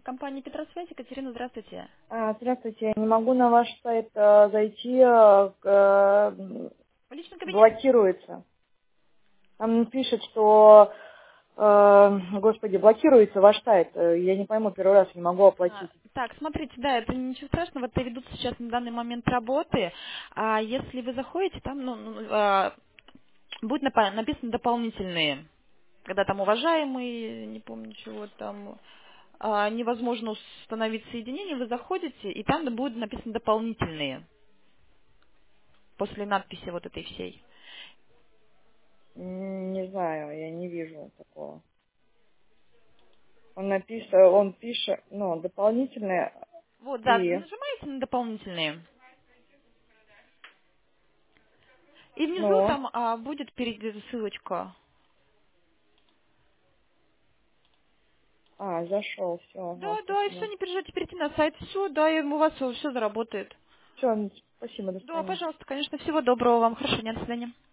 Компания Петросвязь, Екатерина, здравствуйте. Здравствуйте. Я не могу на ваш сайт зайти, В личный кабинет? блокируется. Там пишет, что, господи, блокируется ваш сайт. Я не пойму, первый раз не могу оплатить. Так, смотрите, да, это ничего страшного, это ведутся сейчас на данный момент работы. А если вы заходите, там будет написано дополнительные. Когда там уважаемые, не помню чего там, невозможно установить соединение, вы заходите, и там будет написано дополнительные. После надписи вот этой всей. Не знаю, я не вижу такого. Он пишет, дополнительное Вот, да, и, нажимаете на дополнительные. И внизу ну, там будет ссылочка. зашел, все, Да, да, и все, спасибо. не переживайте, перейти на сайт, все, да, и у вас все заработает. Все, спасибо, до Да, свидания. пожалуйста, конечно, всего доброго вам, хорошего дня, до свидания.